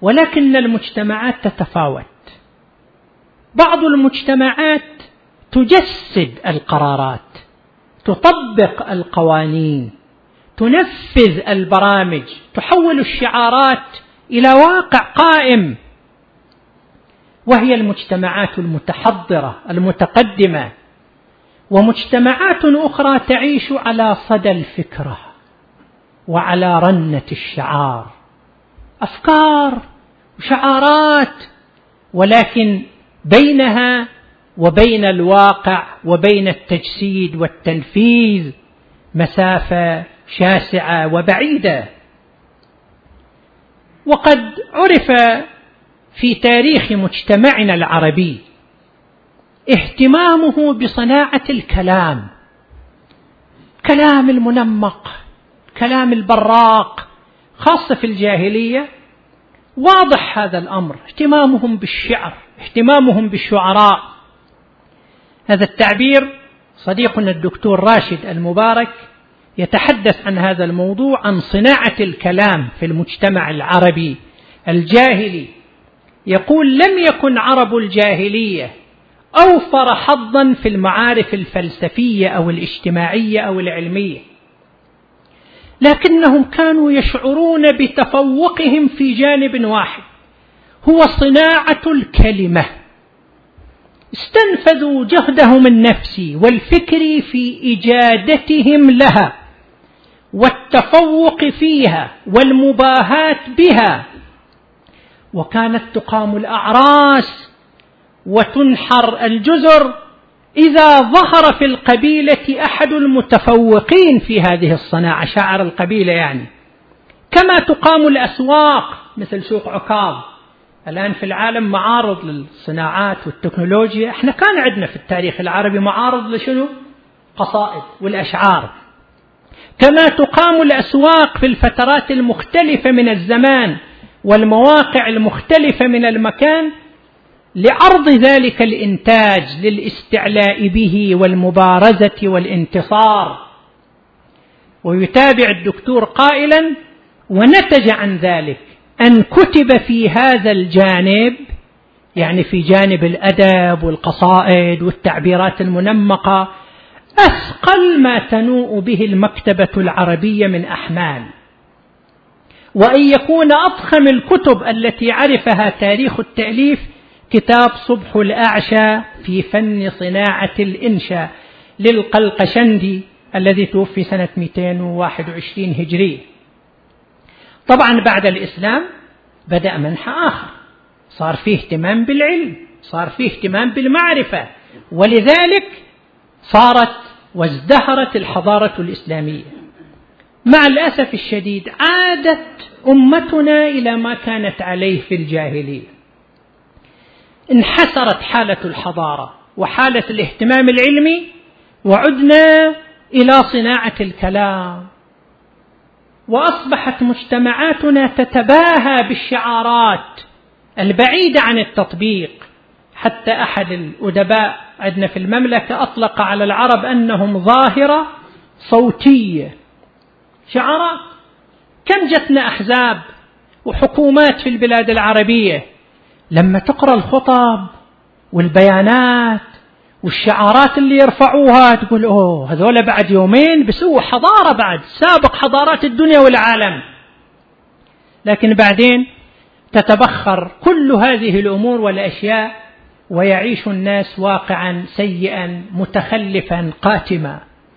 ولكن المجتمعات تتفاوت. بعض المجتمعات تجسد القرارات، تطبق القوانين، تنفذ البرامج، تحول الشعارات إلى واقع قائم، وهي المجتمعات المتحضرة المتقدمة. ومجتمعات أخرى تعيش على صدى الفكرة وعلى رنة الشعار، أفكار وشعارات، ولكن بينها وبين الواقع وبين التجسيد والتنفيذ مسافة شاسعة وبعيدة. وقد عرف في تاريخ مجتمعنا العربي اهتمامه بصناعة الكلام، كلام المنمق، كلام البراق، خاصة في الجاهلية واضح هذا الأمر، اهتمامهم بالشعر، اهتمامهم بالشعراء. هذا التعبير صديقنا الدكتور راشد المبارك يتحدث عن هذا الموضوع، عن صناعة الكلام في المجتمع العربي الجاهلي. يقول: لم يكن عرب الجاهلية أوفر حظا في المعارف الفلسفية أو الاجتماعية أو العلمية، لكنهم كانوا يشعرون بتفوقهم في جانب واحد، هو صناعة الكلمة. استنفذوا جهدهم النفسي والفكري في إجادتهم لها والتفوق فيها والمباهاة بها، وكانت تقام الأعراس وتنحر الجزر إذا ظهر في القبيلة أحد المتفوقين في هذه الصناعة، شاعر القبيلة يعني. كما تقام الأسواق مثل سوق عكاظ. الآن في العالم معارض للصناعات والتكنولوجيا، احنا كان عندنا في التاريخ العربي معارض لشنو؟ قصائد والأشعار. كما تقام الأسواق في الفترات المختلفة من الزمان والمواقع المختلفة من المكان لعرض ذلك الإنتاج للاستعلاء به والمبارزة والانتصار. ويتابع الدكتور قائلا: ونتج عن ذلك أن كتب في هذا الجانب، يعني في جانب الأدب والقصائد والتعبيرات المنمقة، أثقل ما تنوء به المكتبة العربية من أحمال، وأن يكون أضخم الكتب التي عرفها تاريخ التأليف كتاب صبح الأعشى في فن صناعة الإنشاء للقلقشندي الذي توفي سنة 221 هجرية. طبعا بعد الإسلام بدأ منحى آخر، صار فيه اهتمام بالعلم، صار فيه اهتمام بالمعرفة، ولذلك صارت وازدهرت الحضارة الإسلامية. مع الأسف الشديد عادت أمتنا إلى ما كانت عليه في الجاهلية، انحسرت حالة الحضارة وحالة الاهتمام العلمي، وعدنا إلى صناعة الكلام، وأصبحت مجتمعاتنا تتباهى بالشعارات البعيدة عن التطبيق. حتى أحد الأدباء عندنا في المملكة أطلق على العرب أنهم ظاهرة صوتية، شعارات. كم جتنا أحزاب وحكومات في البلاد العربية لما تقرأ الخطب والبيانات والشعارات اللي يرفعوها تقول: أوه، هذول بعد يومين بسووا حضارة، بعد سابق حضارات الدنيا والعالم. لكن بعدين تتبخر كل هذه الأمور والأشياء، ويعيش الناس واقعا سيئا متخلفا قاتما.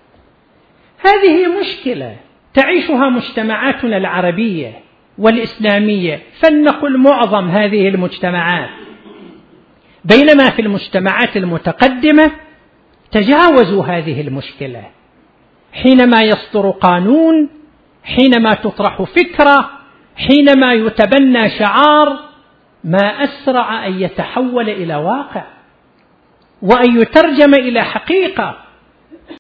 هذه مشكلة تعيشها مجتمعاتنا العربية والإسلامية، فلنقل معظم هذه المجتمعات. بينما في المجتمعات المتقدمة تجاوزوا هذه المشكلة، حينما يصدر قانون، حينما تطرح فكرة، حينما يتبنى شعار، ما أسرع أن يتحول إلى واقع وأن يترجم إلى حقيقة.